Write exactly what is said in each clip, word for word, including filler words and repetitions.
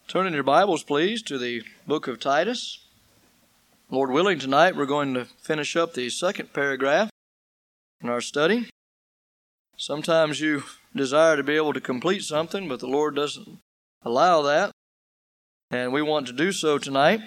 Turn in your Bibles, please, to the book of Titus. Lord willing, tonight we're going to finish up the second paragraph in our study. Sometimes you desire to be able to complete something, but the Lord doesn't allow that, and we want to do so tonight.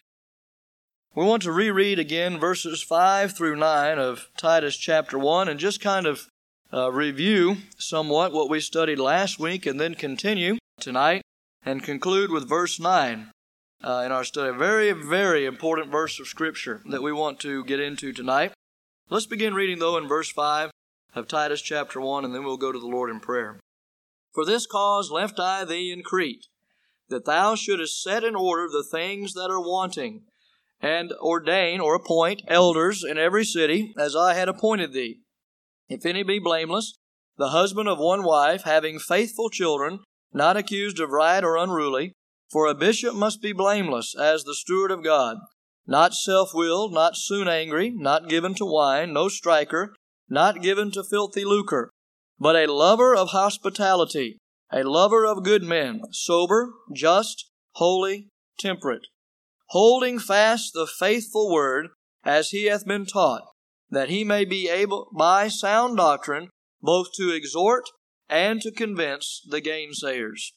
We want to reread again verses five through nine of Titus chapter one and just kind of uh, review somewhat what we studied last week and then continue tonight and conclude with verse nine uh, in our study. A very, very important verse of Scripture that we want to get into tonight. Let's begin reading, though, in verse five of Titus chapter one, and then we'll go to the Lord in prayer. For this cause left I thee in Crete, that thou shouldest set in order the things that are wanting, and ordain or appoint elders in every city, as I had appointed thee. If any be blameless, the husband of one wife, having faithful children, not accused of riot or unruly, for a bishop must be blameless as the steward of God, not self-willed, not soon angry, not given to wine, no striker, not given to filthy lucre, but a lover of hospitality, a lover of good men, sober, just, holy, temperate, holding fast the faithful word as he hath been taught, that he may be able by sound doctrine both to exhort and to convince the gainsayers.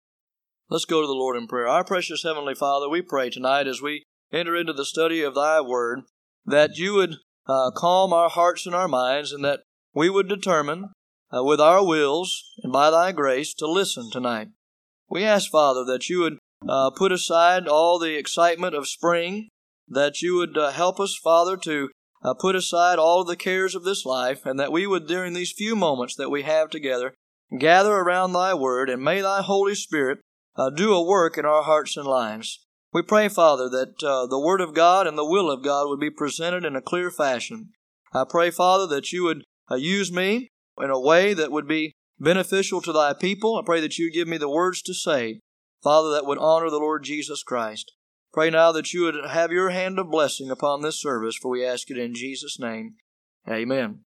Let's go to the Lord in prayer. Our precious Heavenly Father, we pray tonight as we enter into the study of Thy Word, that You would uh, calm our hearts and our minds, and that we would determine uh, with our wills and by Thy grace to listen tonight. We ask, Father, that You would uh, put aside all the excitement of spring, that You would uh, help us, Father, to Uh, put aside all of the cares of this life, and that we would, during these few moments that we have together, gather around Thy Word, and may Thy Holy Spirit uh, do a work in our hearts and lives. We pray, Father, that uh, the Word of God and the will of God would be presented in a clear fashion. I pray, Father, that You would uh, use me in a way that would be beneficial to Thy people. I pray that You would give me the words to say, Father, that would honor the Lord Jesus Christ. Pray now that You would have Your hand of blessing upon this service, for we ask it in Jesus' name. Amen.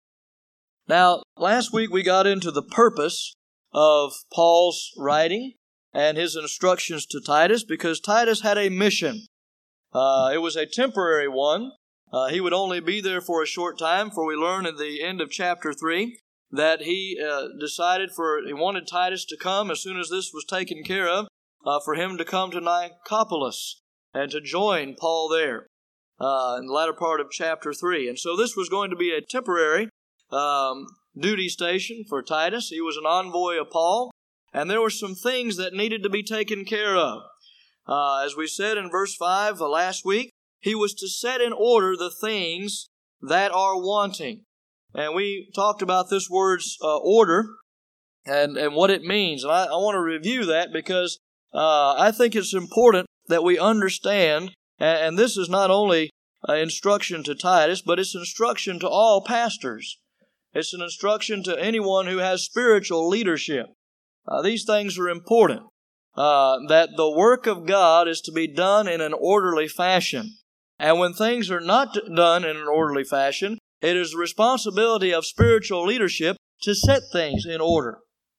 Now, last week we got into the purpose of Paul's writing and his instructions to Titus, because Titus had a mission. Uh, it was a temporary one. Uh, he would only be there for a short time, for we learn at the end of chapter three that he uh, decided for, he wanted Titus to come as soon as this was taken care of, uh, for him to come to Nicopolis and to join Paul there uh, in the latter part of chapter three. And so this was going to be a temporary um, duty station for Titus. He was an envoy of Paul, and there were some things that needed to be taken care of. Uh, as we said in verse five uh, last week, he was to set in order the things that are wanting. And we talked about this word's uh, order and, and what it means. And I, I want to review that because uh, I think it's important that we understand, and this is not only uh, instruction to Titus, but it's instruction to all pastors. It's an instruction to anyone who has spiritual leadership. Uh, these things are important. Uh, that the work of God is to be done in an orderly fashion. And when things are not done in an orderly fashion, it is the responsibility of spiritual leadership to set things in order.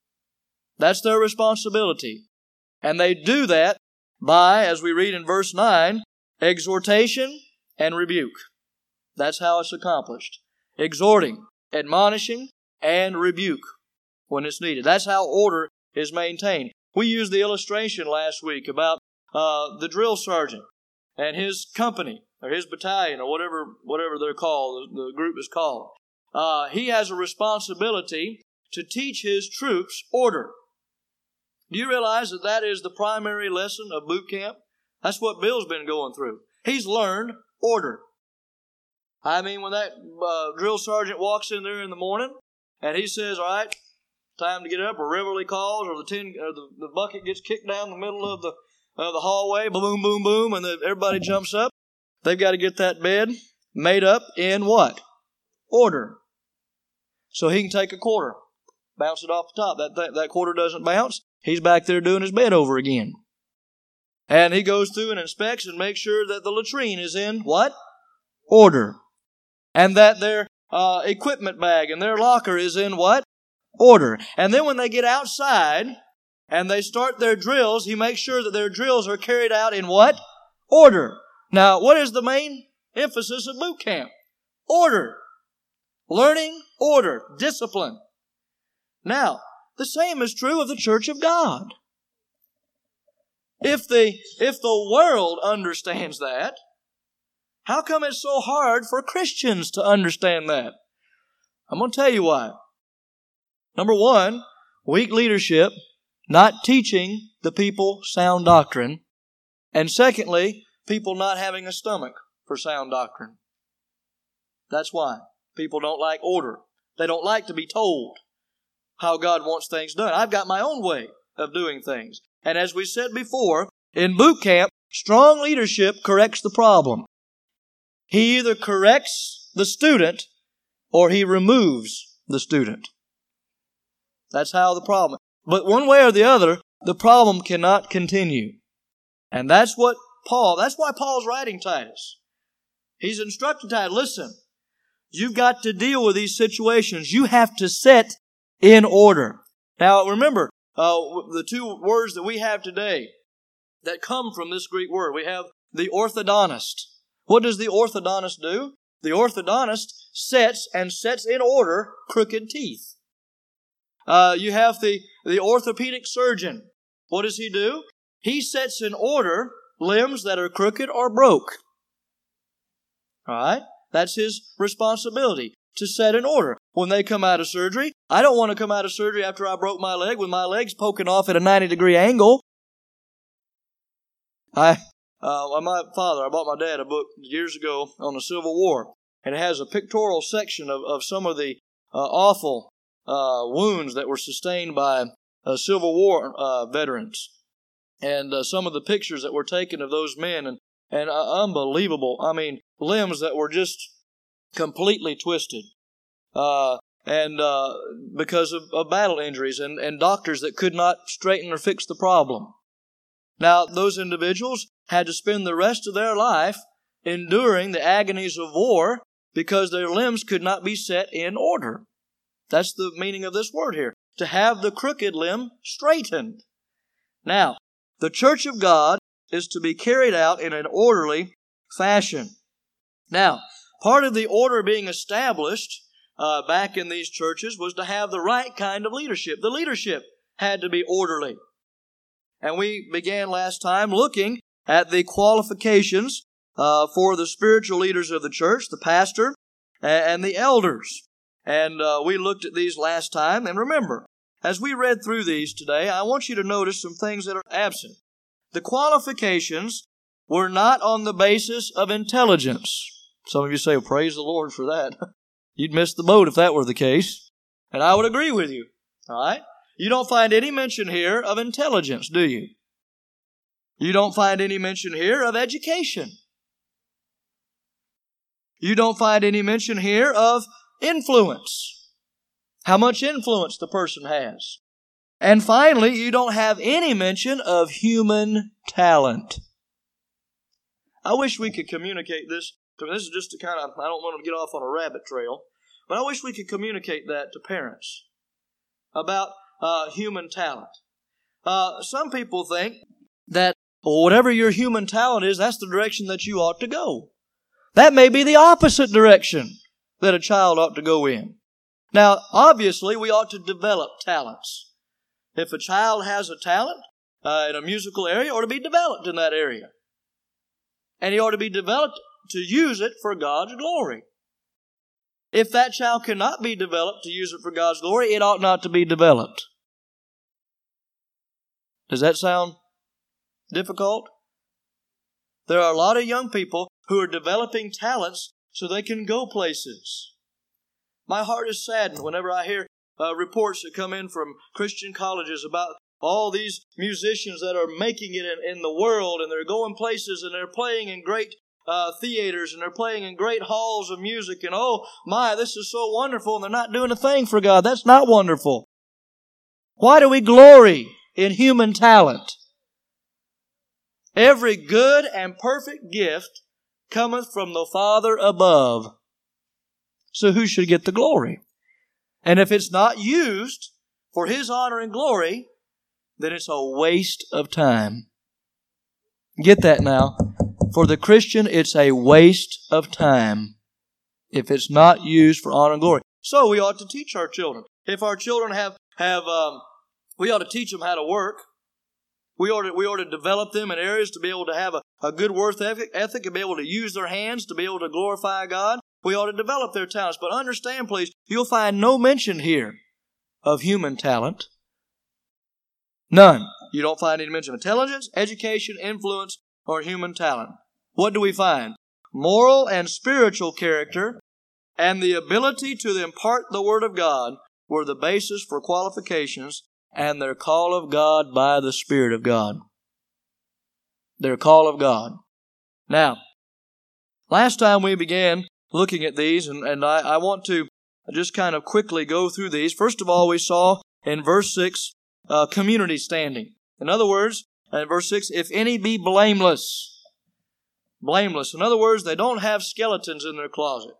That's their responsibility. And they do that by, as we read in verse nine, exhortation and rebuke. That's how it's accomplished. Exhorting, admonishing, and rebuke when it's needed. That's how order is maintained. We used the illustration last week about uh, the drill sergeant and his company, or his battalion, or whatever whatever they're called, the, the group is called. Uh, he has a responsibility to teach his troops order. Do you realize that that is the primary lesson of boot camp? That's what Bill's been going through. He's learned order. I mean, when that uh, drill sergeant walks in there in the morning and he says, all right, time to get up, or reveille calls, or the tin, or the, the bucket gets kicked down the middle of the of the hallway, boom, boom, boom, and the, everybody jumps up. They've got to get that bed made up in what? Order. So he can take a quarter, bounce it off the top. That, that, that quarter doesn't bounce. He's back there doing his bed over again. And he goes through and inspects and makes sure that the latrine is in what? Order. And that their uh, equipment bag and their locker is in what? Order. And then when they get outside and they start their drills, he makes sure that their drills are carried out in what? Order. Now, what is the main emphasis of boot camp? Order. Learning, order, discipline. Now, the same is true of the church of God. If the, if the world understands that, how come it's so hard for Christians to understand that? I'm going to tell you why. Number one, weak leadership, not teaching the people sound doctrine. And secondly, people not having a stomach for sound doctrine. That's why. People don't like order. They don't like to be told how God wants things done. I've got my own way of doing things. And as we said before, in boot camp, strong leadership corrects the problem. He either corrects the student or he removes the student. That's how the problem. But one way or the other, the problem cannot continue. And that's what Paul, that's why Paul's writing Titus. He's instructing Titus, listen, you've got to deal with these situations. You have to set in order. Now remember, uh, the two words that we have today that come from this Greek word, we have the orthodontist. What does the orthodontist do? The orthodontist sets and sets in order crooked teeth. Uh, you have the, the orthopedic surgeon. What does he do? He sets in order limbs that are crooked or broke. All right? That's his responsibility, to set in order. When they come out of surgery, I don't want to come out of surgery after I broke my leg with my legs poking off at a ninety degree angle. I, uh, my father, I bought my dad a book years ago on the Civil War, and it has a pictorial section of, of some of the uh, awful uh, wounds that were sustained by uh, Civil War uh, veterans, and uh, some of the pictures that were taken of those men, and and uh, unbelievable. I mean, limbs that were just completely twisted, uh, and uh, because of, of battle injuries, and, and doctors that could not straighten or fix the problem. Now, those individuals had to spend the rest of their life enduring the agonies of war because their limbs could not be set in order. That's the meaning of this word here, to have the crooked limb straightened. Now, the church of God is to be carried out in an orderly fashion. Now, part of the order being established uh, back in these churches was to have the right kind of leadership. The leadership had to be orderly. And we began last time looking at the qualifications uh, for the spiritual leaders of the church, the pastor and the elders. And uh, we looked at these last time. And remember, as we read through these today, I want you to notice some things that are absent. The qualifications were not on the basis of intelligence. Some of you say, well, praise the Lord for that. You'd miss the boat if that were the case. And I would agree with you. All right? You don't find any mention here of intelligence, do you? You don't find any mention here of education. You don't find any mention here of influence. How much influence the person has. And finally, you don't have any mention of human talent. I wish we could communicate this. This is just to kind of, I don't want to get off on a rabbit trail, but I wish we could communicate that to parents about uh, human talent. Uh, some people think that well, whatever your human talent is, that's the direction that you ought to go. That may be the opposite direction that a child ought to go in. Now, obviously, we ought to develop talents. If a child has a talent uh, in a musical area, it ought to be developed in that area. And he ought to be developed to use it for God's glory. If that child cannot be developed to use it for God's glory, it ought not to be developed. Does that sound difficult? There are a lot of young people who are developing talents so they can go places. My heart is saddened whenever I hear uh, reports that come in from Christian colleges about all these musicians that are making it in, in the world, and they're going places and they're playing in great uh, theaters and they're playing in great halls of music, and oh my, this is so wonderful, and they're not doing a thing for God. That's not wonderful. Why do we glory in human talent? Every good and perfect gift cometh from the Father above. So who should get the glory? And if it's not used for His honor and glory, then it's a waste of time. Get that now. For the Christian, it's a waste of time if it's not used for honor and glory. So we ought to teach our children. If our children have, have um, we ought to teach them how to work. We ought to, we ought to develop them in areas to be able to have a, a good work ethic, ethic and be able to use their hands to be able to glorify God. We ought to develop their talents. But understand, please, you'll find no mention here of human talent. None. You don't find any mention of intelligence, education, influence, or human talent. What do we find? Moral and spiritual character and the ability to impart the Word of God were the basis for qualifications and their call of God by the Spirit of God. Their call of God. Now, last time we began looking at these, and, and I, I want to just kind of quickly go through these. First of all, we saw in verse six, uh, community standing. In other words, in verse six, if any be blameless. Blameless. In other words, they don't have skeletons in their closet.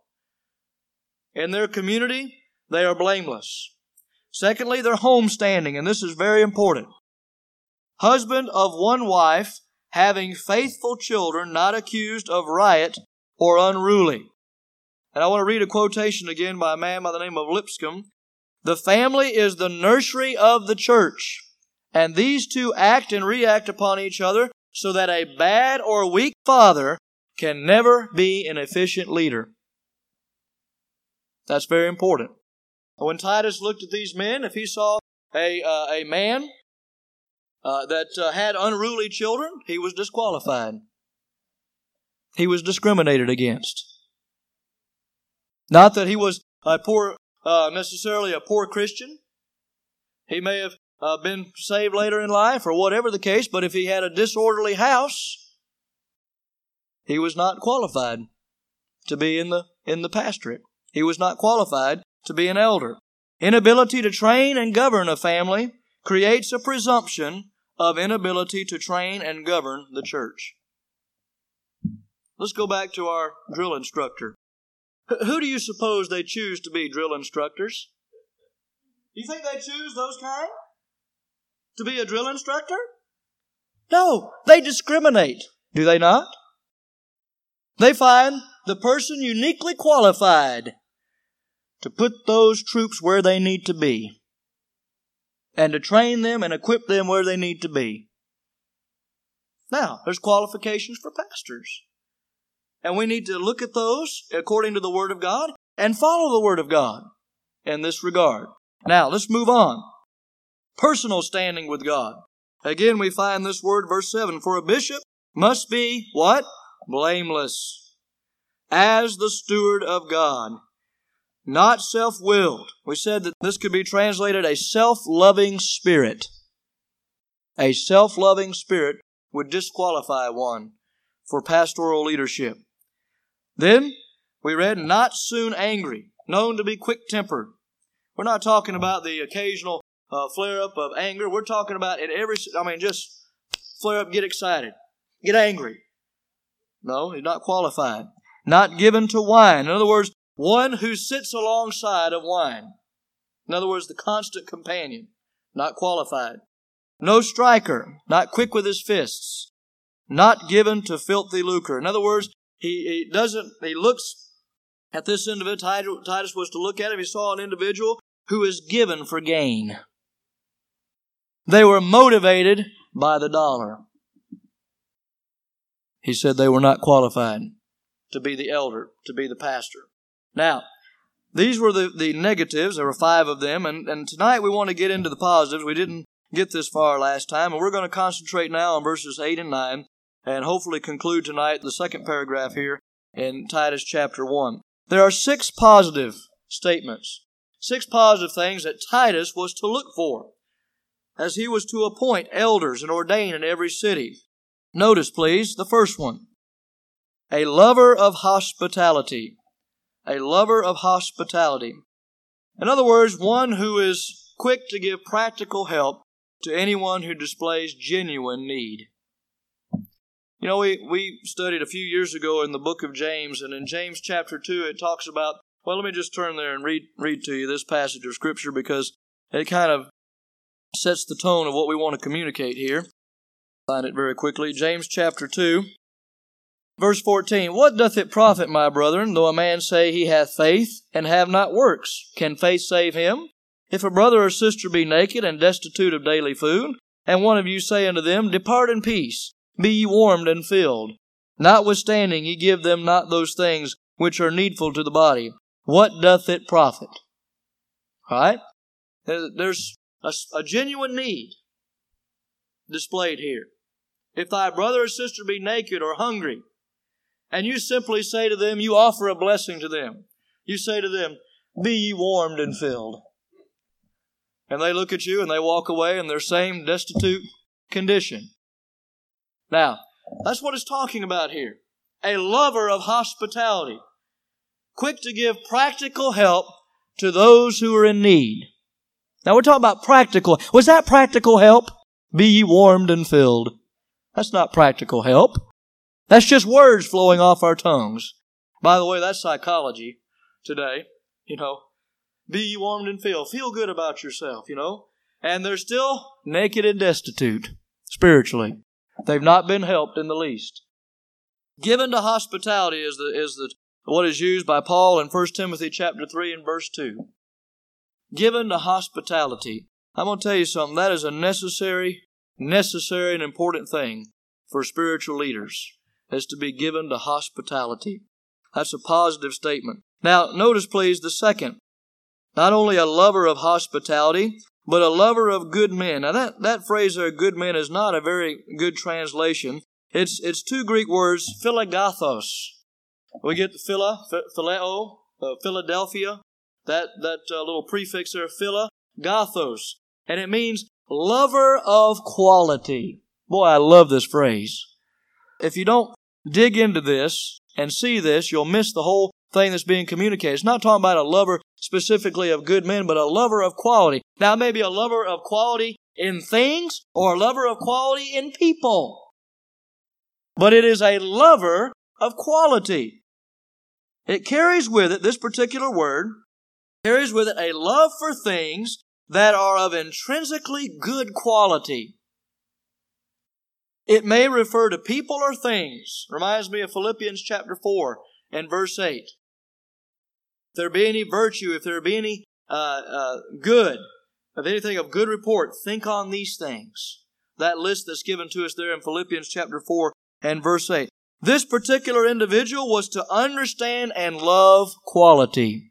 In their community, they are blameless. Secondly, they're homestanding, and this is very important. Husband of one wife, having faithful children, not accused of riot or unruly. And I want to read a quotation again by a man by the name of Lipscomb. The family is the nursery of the church, and these two act and react upon each other so that a bad or weak father can never be an efficient leader. That's very important. When Titus looked at these men, if he saw a, uh, a man uh, that uh, had unruly children, he was disqualified. He was discriminated against. Not that he was a poor, uh, necessarily a poor Christian. He may have uh, been saved later in life or whatever the case, but if he had a disorderly house, he was not qualified to be in the, in the pastorate. He was not qualified to be an elder. Inability to train and govern a family creates a presumption of inability to train and govern the church. Let's go back to our drill instructor. Who do you suppose they choose to be drill instructors? Do you think they choose those kind to be a drill instructor? No, they discriminate, do they not? They find the person uniquely qualified to put those troops where they need to be and to train them and equip them where they need to be. Now, there's qualifications for pastors. And we need to look at those according to the Word of God and follow the Word of God in this regard. Now, let's move on. Personal standing with God. Again, we find this word, verse seven, for a bishop must be, what? Blameless, as the steward of God, not self-willed. We said that this could be translated a self-loving spirit. A self-loving spirit would disqualify one for pastoral leadership. Then, we read, not soon angry, known to be quick-tempered. We're not talking about the occasional uh, flare-up of anger. We're talking about at every, I mean, just flare up, get excited, get angry. No, he's not qualified. Not given to wine. In other words, one who sits alongside of wine. In other words, the constant companion. Not qualified. No striker. Not quick with his fists. Not given to filthy lucre. In other words, he, he doesn't, he looks at this individual. Titus was to look at him. He saw an individual who is given for gain. They were motivated by the dollar. He said they were not qualified to be the elder, to be the pastor. Now, these were the, the negatives. There were five of them. And, and tonight we want to get into the positives. We didn't get this far last time. And we're going to concentrate now on verses eight and nine. And hopefully conclude tonight the second paragraph here in Titus chapter one. There are six positive statements. Six positive things that Titus was to look for as he was to appoint elders and ordain in every city. Notice, please, the first one. A lover of hospitality. A lover of hospitality. In other words, one who is quick to give practical help to anyone who displays genuine need. You know, we, we studied a few years ago in the book of James, and in James chapter two it talks about, well, let me just turn there and read, read to you this passage of Scripture because it kind of sets the tone of what we want to communicate here. Find it very quickly. James chapter two, verse fourteen. What doth it profit, my brethren, though a man say he hath faith, and have not works? Can faith save him? If a brother or sister be naked, and destitute of daily food, and one of you say unto them, Depart in peace, be ye warmed and filled, notwithstanding ye give them not those things which are needful to the body, what doth it profit? All right? There's a, a genuine need displayed here. If thy brother or sister be naked or hungry, and you simply say to them, you offer a blessing to them. You say to them, Be ye warmed and filled. And they look at you and they walk away in their same destitute condition. Now, that's what it's talking about here. A lover of hospitality, quick to give practical help to those who are in need. Now we're talking about practical. Was that practical help? Be ye warmed and filled. That's not practical help. That's just words flowing off our tongues. By the way, that's psychology today. You know, be ye warmed and filled. Feel good about yourself, you know. And they're still naked and destitute spiritually. They've not been helped in the least. Given to hospitality is the is the what is used by Paul in First Timothy chapter three and verse two. Given to hospitality. I'm going to tell you something. That is a necessary, necessary and important thing for spiritual leaders, is to be given to hospitality. That's a positive statement. Now, notice please the second. Not only a lover of hospitality, but a lover of good men. Now that, that phrase there, good men, is not a very good translation. It's it's two Greek words, philagathos. We get the phila, phileo, uh, Philadelphia, that, that uh, little prefix there, philagathos. And it means lover of quality. Boy, I love this phrase. If you don't dig into this and see this, you'll miss the whole thing that's being communicated. It's not talking about a lover specifically of good men, but a lover of quality. Now, maybe a lover of quality in things or a lover of quality in people. But it is a lover of quality. It carries with it, this particular word, carries with it a love for things that are of intrinsically good quality. It may refer to people or things. Reminds me of Philippians chapter four and verse eight. If there be any virtue, if there be any uh, uh, good, if anything of good report, think on these things. That list that's given to us there in Philippians chapter four and verse eight. This particular individual was to understand and love quality.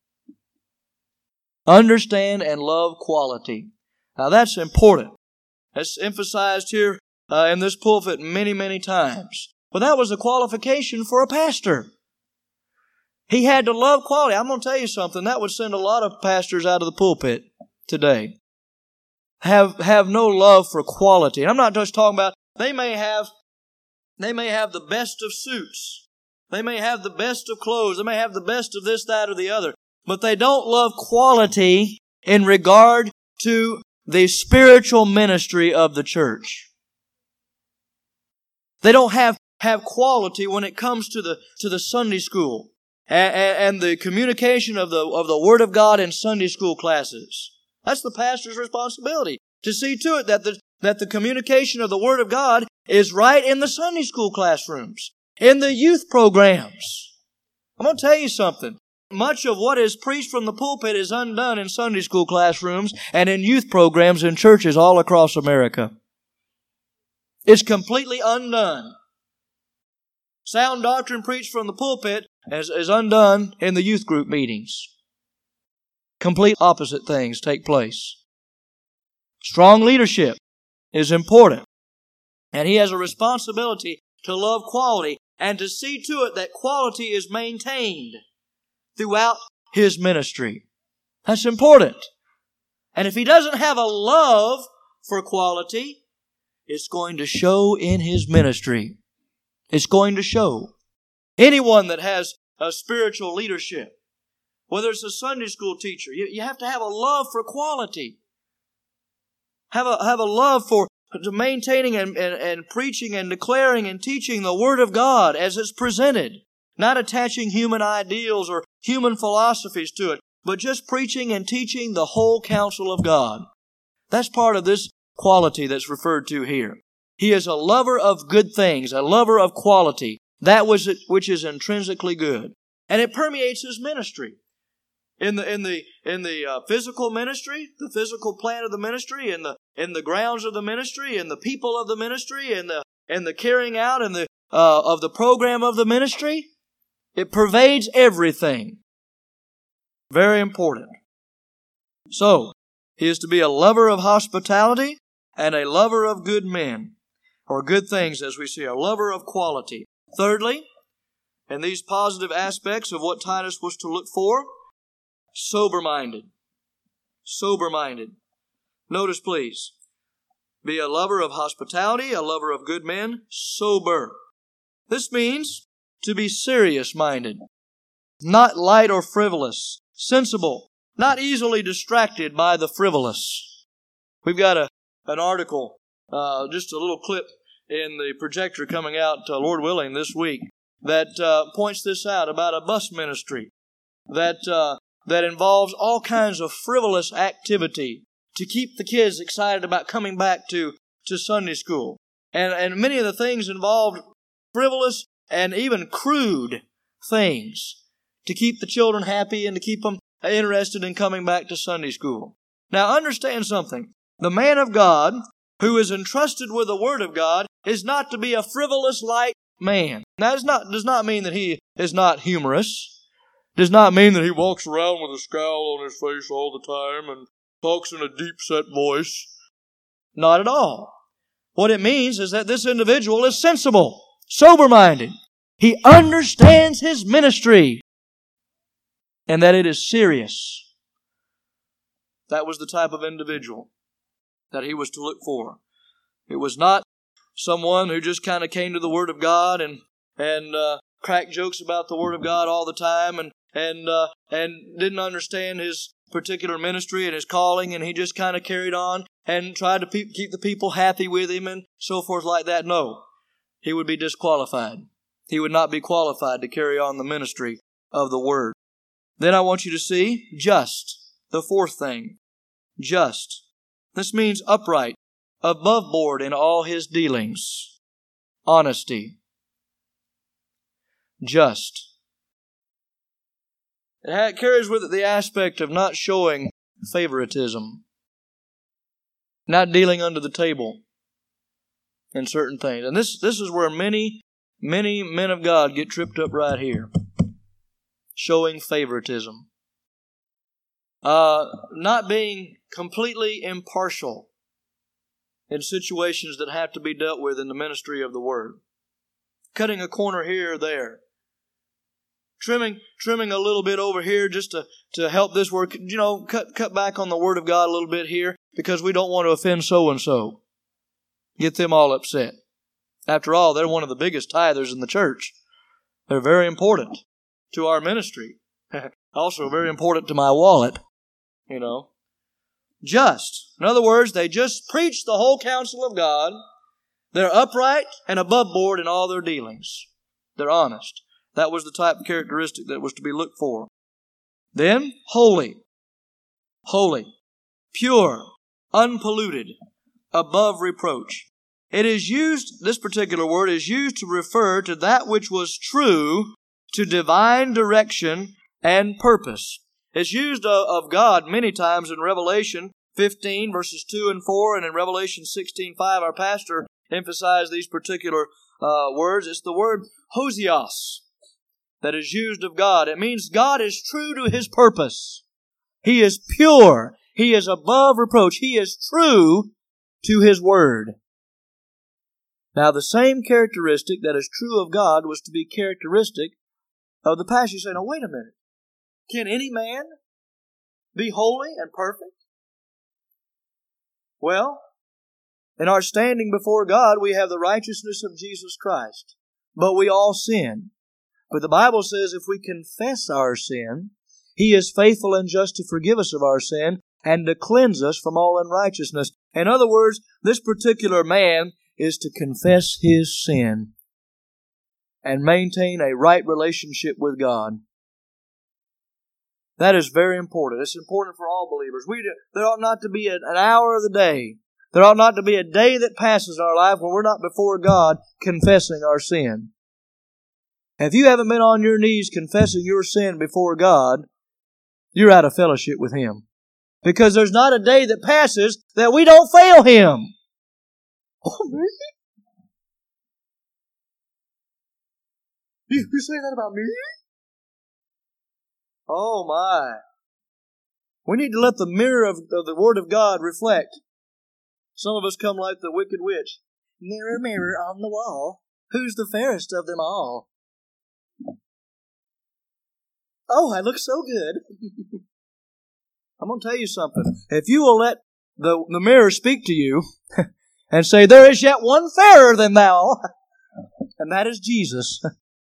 Understand and love quality. Now that's important. That's emphasized here uh, in this pulpit many, many times. But that was a qualification for a pastor. He had to love quality. I'm going to tell you something. That would send a lot of pastors out of the pulpit today. Have have no love for quality. And I'm not just talking about, they may have, they may have the best of suits. They may have the best of clothes. They may have the best of this, that, or the other. But they don't love quality in regard to the spiritual ministry of the church. They don't have, have quality when it comes to the, to the Sunday school and, and the communication of the, of the Word of God in Sunday school classes. That's the pastor's responsibility, to see to it that the, that the communication of the Word of God is right in the Sunday school classrooms, in the youth programs. I'm going to tell you something. Much of what is preached from the pulpit is undone in Sunday school classrooms and in youth programs in churches all across America. It's completely undone. Sound doctrine preached from the pulpit is, is undone in the youth group meetings. Complete opposite things take place. Strong leadership is important. And he has a responsibility to love quality and to see to it that quality is maintained throughout his ministry. That's important. And if he doesn't have a love for quality, it's going to show in his ministry. It's going to show. Anyone that has a spiritual leadership, whether it's a Sunday school teacher, you, you have to have a love for quality. Have a, have a love for maintaining and, and, and preaching and declaring and teaching the Word of God as it's presented. Not attaching human ideals or human philosophies to it, but just preaching and teaching the whole counsel of God. That's part of this quality that's referred to here. He is a lover of good things, a lover of quality, that which is intrinsically good. And it permeates his ministry. In the in the in the uh, physical ministry, the physical plan of the ministry, in the in the grounds of the ministry, in the people of the ministry, in the in the carrying out and the uh, of the program of the ministry, it pervades everything. Very important. So, he is to be a lover of hospitality and a lover of good men, or good things as we see, a lover of quality. Thirdly, and these positive aspects of what Titus was to look for, sober-minded. Sober-minded. Notice, please, be a lover of hospitality, a lover of good men, sober. This means to be serious-minded, not light or frivolous, sensible, not easily distracted by the frivolous. We've got a an article, uh, just a little clip in the projector coming out, uh, Lord willing, this week, that uh, points this out about a bus ministry that uh, that involves all kinds of frivolous activity to keep the kids excited about coming back to, to Sunday school. And, and many of the things involved frivolous and even crude things to keep the children happy and to keep them interested in coming back to Sunday school. Now understand something. The man of God who is entrusted with the Word of God is not to be a frivolous, light man. Now, that not, does not mean that he is not humorous. Does not mean that he walks around with a scowl on his face all the time and talks in a deep-set voice. Not at all. What it means is that this individual is sensible, sober-minded. He understands his ministry and that it is serious. That was the type of individual that he was to look for. It was not someone who just kind of came to the Word of God and and uh, cracked jokes about the Word of God all the time and and uh, and didn't understand his particular ministry and his calling, and he just kind of carried on and tried to pe- keep the people happy with him and so forth like that. No, he would be disqualified. He would not be qualified to carry on the ministry of the Word. Then I want you to see just, the fourth thing, just. This means upright, above board in all his dealings. Honesty. Just. It carries with it the aspect of not showing favoritism, not dealing under the table in certain things. And this, this is where many, many men of God get tripped up right here. Showing favoritism. Uh, not being completely impartial in situations that have to be dealt with in the ministry of the Word. Cutting a corner here or there. Trimming trimming a little bit over here just to, to help this work. You know, cut cut back on the Word of God a little bit here because we don't want to offend so-and-so. Get them all upset. After all, they're one of the biggest tithers in the church. They're very important to our ministry. Also very important to my wallet. You know. Just. In other words, they just preach the whole counsel of God. They're upright and above board in all their dealings. They're honest. That was the type of characteristic that was to be looked for. Then, holy. Holy. Pure. Unpolluted. Above reproach. It is used, this particular word is used to refer to that which was true to divine direction and purpose. It's used of God many times in Revelation fifteen, verses two and four, and in Revelation sixteen five, our pastor emphasized these particular uh, words. It's the word hosios that is used of God. It means God is true to His purpose. He is pure. He is above reproach. He is true to His Word. Now, the same characteristic that is true of God was to be characteristic of the pastor. You say, now, wait a minute. Can any man be holy and perfect? Well, in our standing before God, we have the righteousness of Jesus Christ. But we all sin. But the Bible says if we confess our sin, He is faithful and just to forgive us of our sin and to cleanse us from all unrighteousness. In other words, this particular man is to confess his sin and maintain a right relationship with God. That is very important. It's important for all believers. We There ought not to be an hour of the day. There ought not to be a day that passes in our life when we're not before God confessing our sin. If you haven't been on your knees confessing your sin before God, you're out of fellowship with Him. Because there's not a day that passes that we don't fail Him. Oh, me? You, you say that about me? Oh, my. We need to let the mirror of, of the Word of God reflect. Some of us come like the wicked witch. Mirror, mirror on the wall, who's the fairest of them all? Oh, I look so good. I'm going to tell you something. If you will let the, the mirror speak to you and say, there is yet one fairer than thou, and that is Jesus,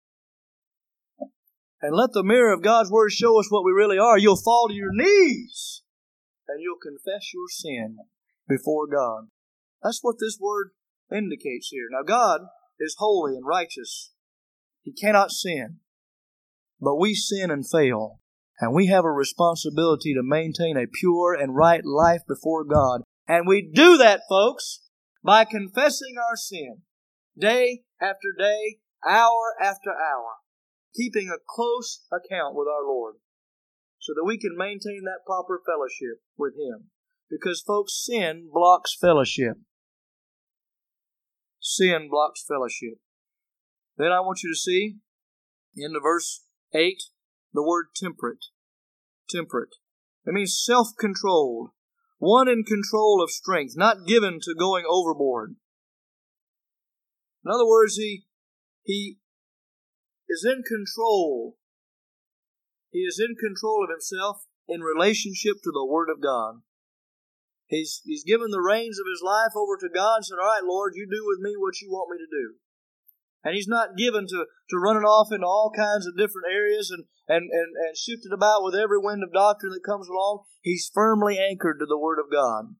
and let the mirror of God's Word show us what we really are, you'll fall to your knees and you'll confess your sin before God. That's what this Word indicates here. Now, God is holy and righteous. He cannot sin. But we sin and fail. And we have a responsibility to maintain a pure and right life before God. And we do that, folks, by confessing our sin day after day, hour after hour, keeping a close account with our Lord so that we can maintain that proper fellowship with Him. Because, folks, sin blocks fellowship. Sin blocks fellowship. Then I want you to see in the verse eight, the word temperate. Temperate. It means self-controlled. One in control of strength, not given to going overboard. In other words, he, he is in control. He is in control of himself in relationship to the Word of God. He's, he's given the reins of his life over to God and said, all right, Lord, you do with me what you want me to do. And he's not given to, to running off into all kinds of different areas and, and, and, and shifted about with every wind of doctrine that comes along. He's firmly anchored to the Word of God.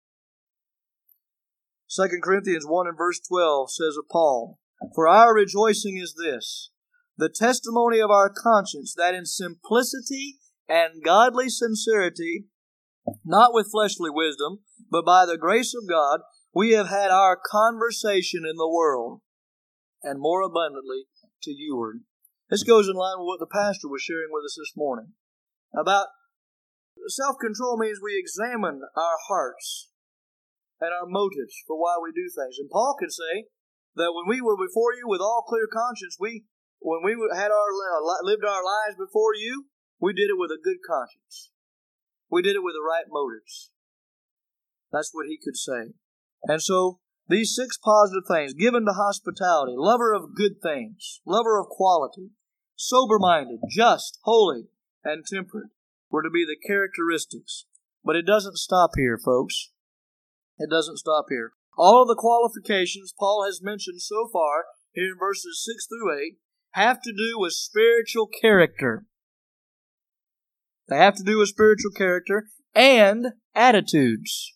Second Corinthians one and verse twelve says of Paul, for our rejoicing is this, the testimony of our conscience, that in simplicity and godly sincerity, not with fleshly wisdom, but by the grace of God, we have had our conversation in the world, and more abundantly to youward. This goes in line with what the pastor was sharing with us this morning. About self-control means we examine our hearts and our motives for why we do things. And Paul could say that when we were before you with all clear conscience, we, when we had our lived our lives before you, we did it with a good conscience. We did it with the right motives. That's what he could say. And so, these six positive things, given to hospitality, lover of good things, lover of quality, sober-minded, just, holy, and temperate, were to be the characteristics. But it doesn't stop here, folks. It doesn't stop here. All of the qualifications Paul has mentioned so far, here in verses six through eight, have to do with spiritual character. They have to do with spiritual character and attitudes.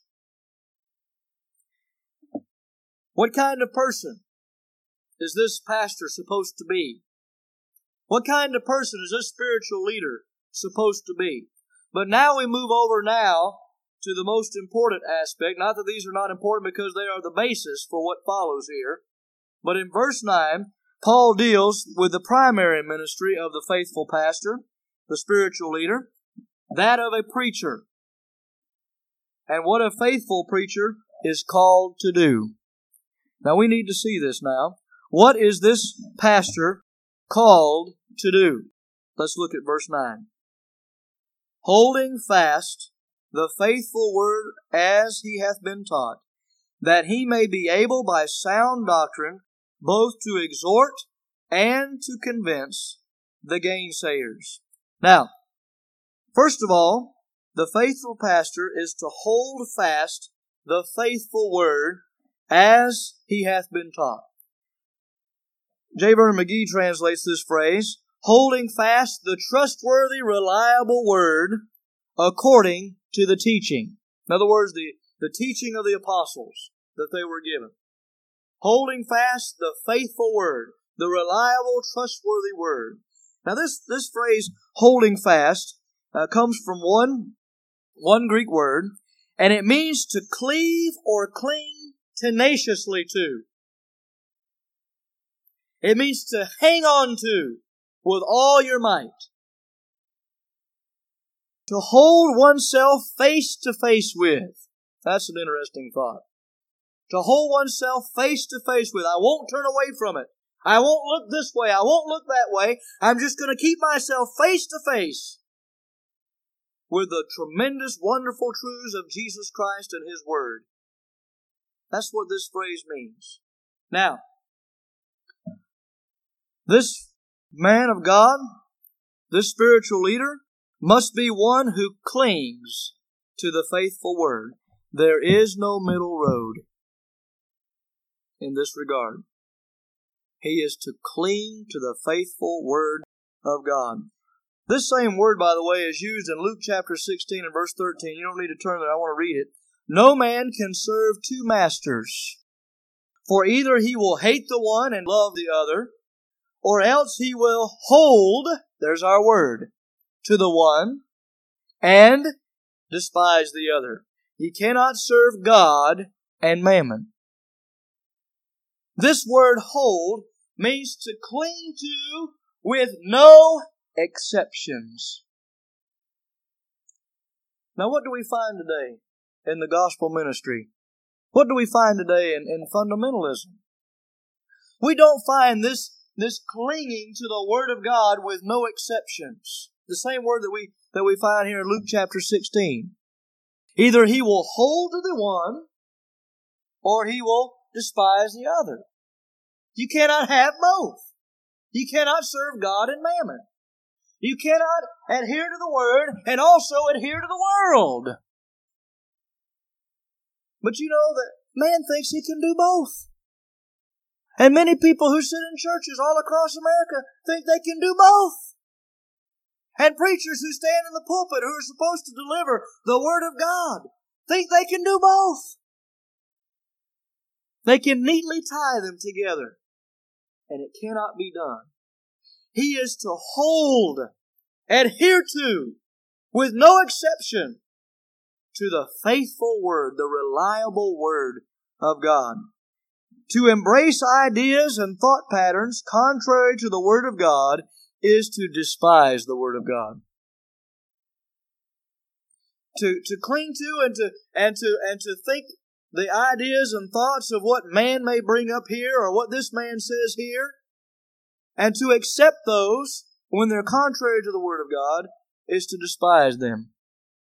What kind of person is this pastor supposed to be? What kind of person is this spiritual leader supposed to be? But now we move over now to the most important aspect. Not that these are not important because they are the basis for what follows here. But in verse nine, Paul deals with the primary ministry of the faithful pastor, the spiritual leader, that of a preacher, and what a faithful preacher is called to do. Now we need to see this now. What is this pastor called to do? Let's look at verse nine. Holding fast the faithful word as he hath been taught, that he may be able by sound doctrine both to exhort and to convince the gainsayers. Now, first of all, the faithful pastor is to hold fast the faithful word as he hath been taught. J. Vernon McGee translates this phrase, holding fast the trustworthy, reliable word according to the teaching. In other words, the, the teaching of the apostles that they were given. Holding fast the faithful word, the reliable, trustworthy word. Now this, this phrase, holding fast, uh, comes from one, one Greek word, and it means to cleave or cling tenaciously to. It means to hang on to with all your might. To hold oneself face to face with. That's an interesting thought. To hold oneself face to face with. I won't turn away from it. I won't look this way. I won't look that way. I'm just going to keep myself face to face with the tremendous, wonderful truths of Jesus Christ and His Word. That's what this phrase means. Now, this man of God, this spiritual leader, must be one who clings to the faithful Word. There is no middle road in this regard. He is to cling to the faithful Word of God. This same word, by the way, is used in Luke chapter sixteen and verse thirteen. You don't need to turn there. I want to read it. No man can serve two masters, for either he will hate the one and love the other, or else he will hold, there's our word, to the one and despise the other. He cannot serve God and mammon. This word hold means to cling to with no exceptions. Now, what do we find today in the gospel ministry? What do we find today in, in fundamentalism? We don't find this, this clinging to the Word of God with no exceptions. The same word that we, that we find here in Luke chapter sixteen. Either he will hold to the one, or he will despise the other. You cannot have both. You cannot serve God and mammon. You cannot adhere to the Word and also adhere to the world. But you know that man thinks he can do both. And many people who sit in churches all across America think they can do both. And preachers who stand in the pulpit who are supposed to deliver the Word of God think they can do both. They can neatly tie them together. And it cannot be done. He is to hold, adhere to, with no exception, to the faithful Word, the reliable Word of God. To embrace ideas and thought patterns contrary to the Word of God is to despise the Word of God. To, to cling to and to and to and to think the ideas and thoughts of what man may bring up here or what this man says here, and to accept those when they're contrary to the Word of God, is to despise them.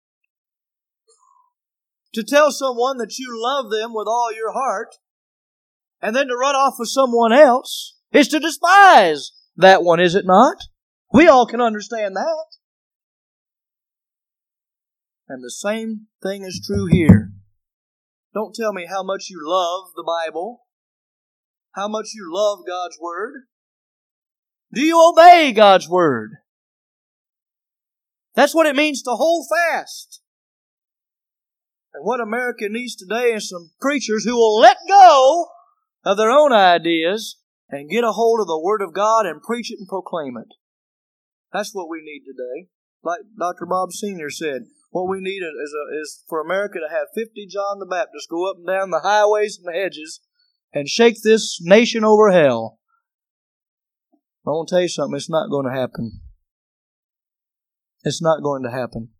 To tell someone that you love them with all your heart, and then to run off with someone else, is to despise that one, is it not? We all can understand that. And the same thing is true here. Don't tell me how much you love the Bible, how much you love God's Word. Do you obey God's Word? That's what it means to hold fast. And what America needs today is some preachers who will let go of their own ideas and get a hold of the Word of God and preach it and proclaim it. That's what we need today. Like Doctor Bob Senior said, what we need is, a, is for America to have fifty John the Baptists go up and down the highways and the hedges and shake this nation over hell. I want to tell you something, it's not going to happen. It's not going to happen.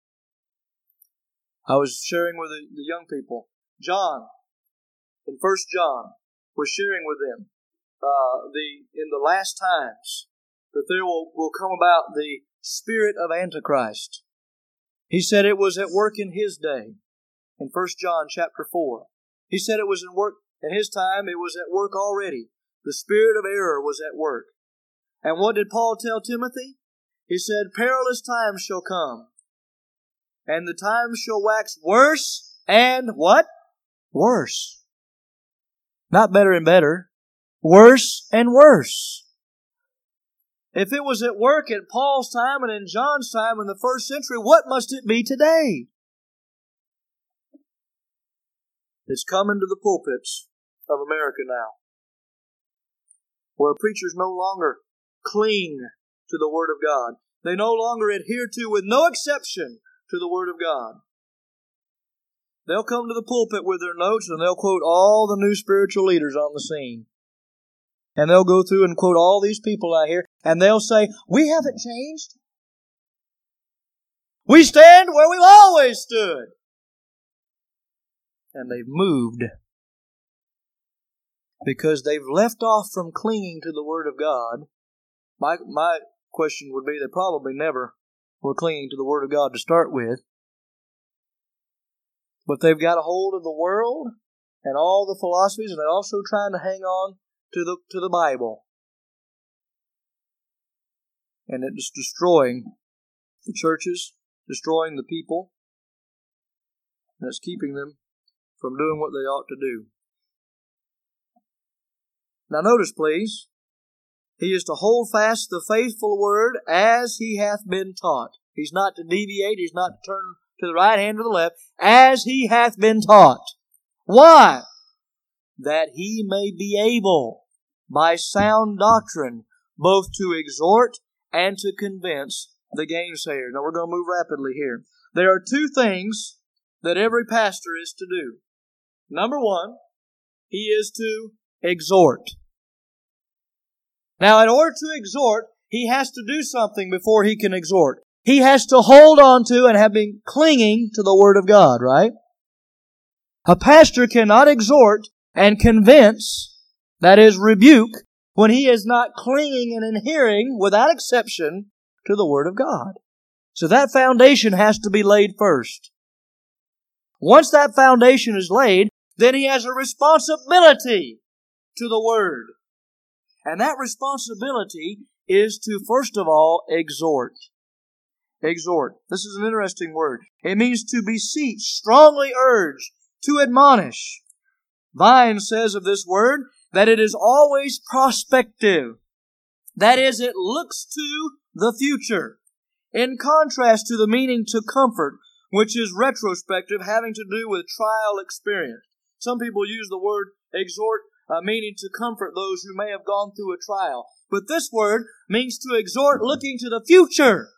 I was sharing with the, the young people. John, in First John, was sharing with them uh, the in the last times that there will, will come about the spirit of Antichrist. He said it was at work in his day, in First John chapter four. He said it was in work in his time, it was at work already. The spirit of error was at work. And what did Paul tell Timothy? He said, perilous times shall come, and the times shall wax worse and what? Worse. Not better and better. Worse and worse. If it was at work at Paul's time and in John's time in the first century, what must it be today? It's coming to the pulpits of America now, where preachers no longer cling to the Word of God. They no longer adhere to, with no exception, to the Word of God. They'll come to the pulpit with their notes and they'll quote all the new spiritual leaders on the scene. And they'll go through and quote all these people out here, and they'll say, we haven't changed. We stand where we've always stood. And they've moved because they've left off from clinging to the Word of God. My, my question would be they probably never were clinging to the Word of God to start with. But they've got a hold of the world and all the philosophies, and they're also trying to hang on to the to the Bible. And it's destroying the churches, destroying the people, and it's keeping them from doing what they ought to do. Now notice, please, he is to hold fast the faithful word as he hath been taught. He's not to deviate, he's not to turn to the right hand or the left, as he hath been taught. Why? That he may be able, by sound doctrine, both to exhort and to convince the gainsayers. Now we're going to move rapidly here. There are two things that every pastor is to do. Number one, he is to exhort. Now, in order to exhort, he has to do something before he can exhort. He has to hold on to and have been clinging to the Word of God, right? A pastor cannot exhort and convince, that is, rebuke, when he is not clinging and adhering, without exception, to the Word of God. So that foundation has to be laid first. Once that foundation is laid, then he has a responsibility to the Word. And that responsibility is to, first of all, exhort. Exhort. This is an interesting word. It means to beseech, strongly urge, to admonish. Vine says of this word that it is always prospective. That is, it looks to the future. In contrast to the meaning to comfort, which is retrospective, having to do with trial experience. Some people use the word exhort, uh, meaning to comfort those who may have gone through a trial. But this word means to exhort looking to the future.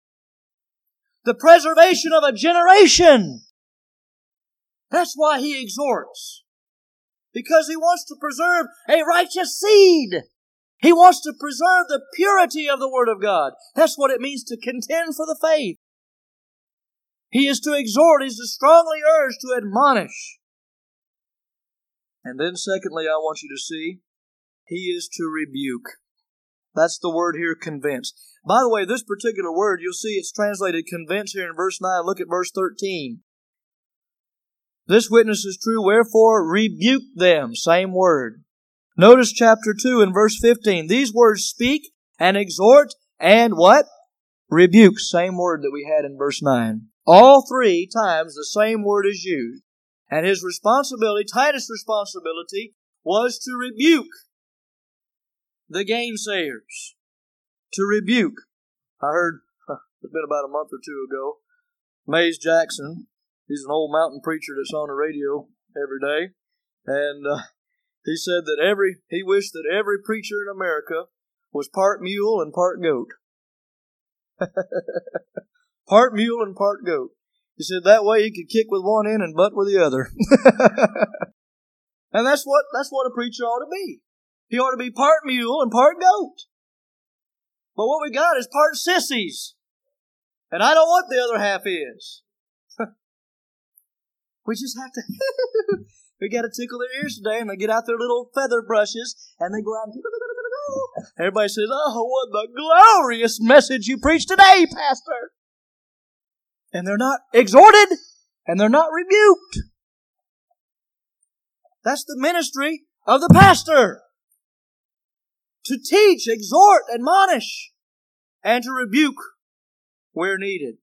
The preservation of a generation. That's why he exhorts. Because he wants to preserve a righteous seed. He wants to preserve the purity of the Word of God. That's what it means to contend for the faith. He is to exhort, he is to strongly urge, to admonish. And then secondly, I want you to see, he is to rebuke. That's the word here, convince. By the way, this particular word, you'll see it's translated convince here in verse nine. Look at verse thirteen. This witness is true, wherefore rebuke them. Same word. Notice chapter two and verse fifteen. These words speak and exhort and what? Rebuke. Same word that we had in verse nine. All three times the same word is used. And his responsibility, Titus' responsibility, was to rebuke the gainsayers. To rebuke. I heard, it's been about a month or two ago, Mays Jackson, he's an old mountain preacher that's on the radio every day, and uh, he said that every, he wished that every preacher in America was part mule and part goat. Part mule and part goat. He said that way he could kick with one end and butt with the other. And that's what, that's what a preacher ought to be. He ought to be part mule and part goat. But what we got is part sissies. And I know what the other half is. We just have to, we got to tickle their ears today, and they get out their little feather brushes, and they go out and everybody says, oh, what the glorious message you preached today, Pastor. And they're not exhorted, and they're not rebuked. That's the ministry of the pastor. To teach, exhort, admonish, and to rebuke where needed.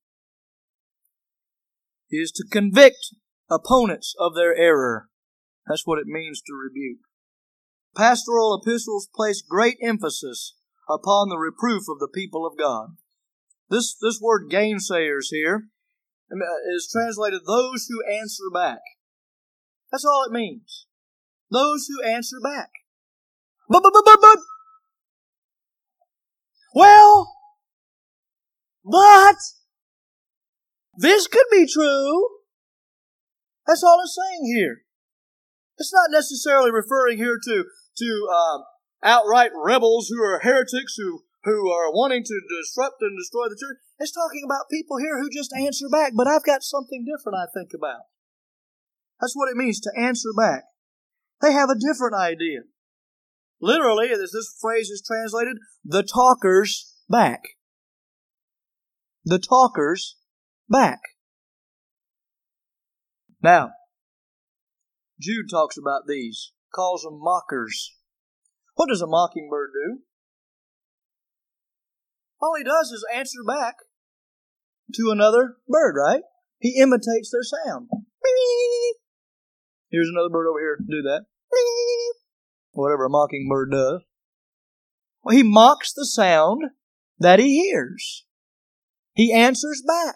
He is to convict opponents of their error. That's what it means to rebuke. Pastoral epistles place great emphasis upon the reproof of the people of God. This, this word gainsayers here is translated those who answer back. That's all it means. Those who answer back. But, but, but, but, but. Well, But this could be true. That's all it's saying here. It's not necessarily referring here to, to uh, outright rebels who are heretics, who, who are wanting to disrupt and destroy the church. It's talking about people here who just answer back. But I've got something different I think about. That's what it means to answer back. They have a different idea. Literally, as this phrase is translated, the talkers back. The talkers back. Now, Jude talks about these, calls them mockers. What does a mockingbird do? All he does is answer back to another bird, right? He imitates their sound. Here's another bird over here. Do that. Whatever a mockingbird does. Well, he mocks the sound that he hears. He answers back.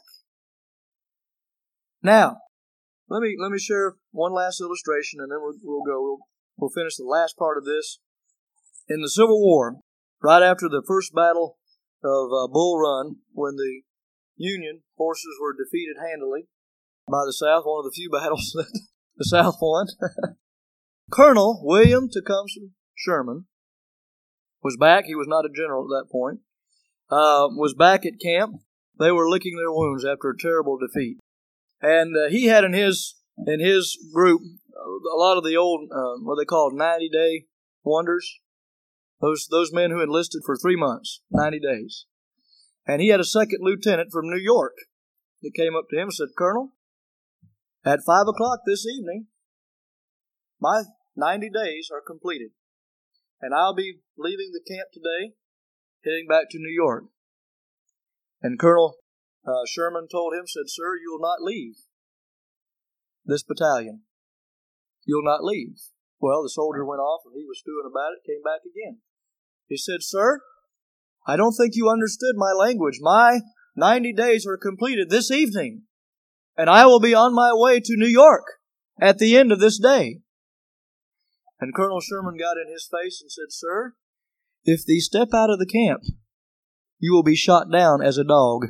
Now, let me let me share one last illustration, and then we'll, we'll go. We'll, we'll finish the last part of this. In the Civil War, right after the first battle of uh, Bull Run, when the Union forces were defeated handily by the South, one of the few battles that the South won, Colonel William Tecumseh Sherman was back. He was not a general at that point. Uh, was back at camp. They were licking their wounds after a terrible defeat. And uh, he had in his in his group a lot of the old, uh, what they called ninety-day wonders. Those those men who enlisted for three months, ninety days. And he had a second lieutenant from New York that came up to him and said, Colonel, at five o'clock this evening, my ninety days are completed. And I'll be leaving the camp today, heading back to New York. And Colonel uh, Sherman told him, said, Sir, you will not leave this battalion. You'll not leave. Well, the soldier went off and he was stewing about it, came back again. He said, Sir, I don't think you understood my language. My ninety days are completed this evening, and I will be on my way to New York at the end of this day. And Colonel Sherman got in his face and said, Sir, if thee step out of the camp, you will be shot down as a dog.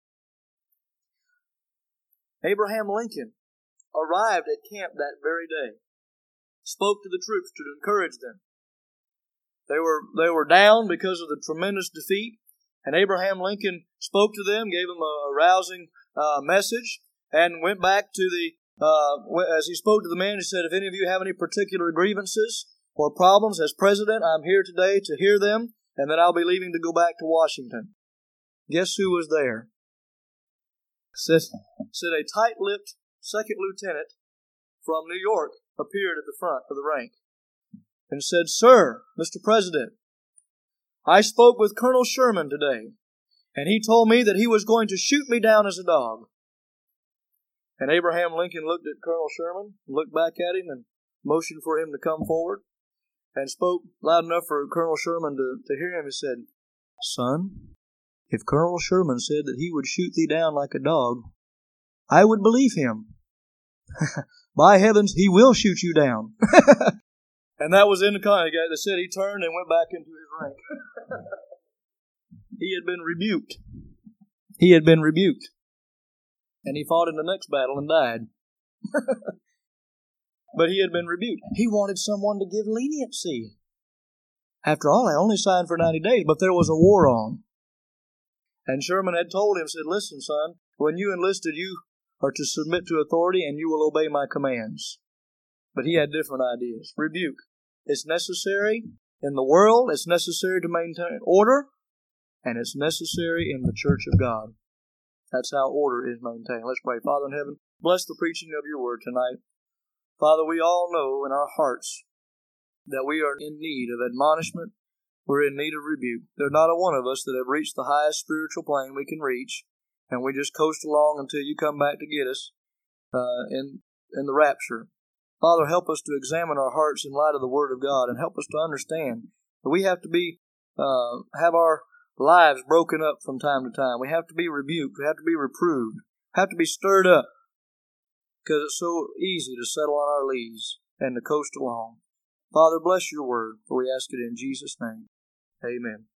Abraham Lincoln arrived at camp that very day, spoke to the troops to encourage them. They were they were down because of the tremendous defeat, and Abraham Lincoln spoke to them, gave them a, a rousing uh, message, and went back to the, uh, as he spoke to the men, he said, if any of you have any particular grievances or problems as president, I'm here today to hear them, and then I'll be leaving to go back to Washington. Guess who was there? Said, said a tight-lipped second lieutenant from New York appeared at the front of the rank and said, Sir, Mister President, I spoke with Colonel Sherman today, and he told me that he was going to shoot me down as a dog. And Abraham Lincoln looked at Colonel Sherman, looked back at him, and motioned for him to come forward, and spoke loud enough for Colonel Sherman to, to hear him. He said, Son, if Colonel Sherman said that he would shoot thee down like a dog, I would believe him. By heavens, he will shoot you down. And that was in the context. They said he turned and went back into his rank. He had been rebuked. He had been rebuked. And he fought in the next battle and died. But he had been rebuked. He wanted someone to give leniency. After all, I only signed for ninety days, but there was a war on. And Sherman had told him, said, listen, son, when you enlisted, you are to submit to authority and you will obey my commands. But he had different ideas. Rebuke. It's necessary in the world, it's necessary to maintain order, and it's necessary in the church of God. That's how order is maintained. Let's pray. Father in heaven, bless the preaching of your word tonight. Father, we all know in our hearts that we are in need of admonishment. We're in need of rebuke. There's not a one of us that have reached the highest spiritual plane we can reach, and we just coast along until you come back to get us uh, in, in the rapture. Father, help us to examine our hearts in light of the Word of God, and help us to understand that we have to be uh, have our lives broken up from time to time. We have to be rebuked. We have to be reproved. We have to be stirred up, because it's so easy to settle on our lees and to coast along. Father, bless your word, for we ask it in Jesus' name. Amen.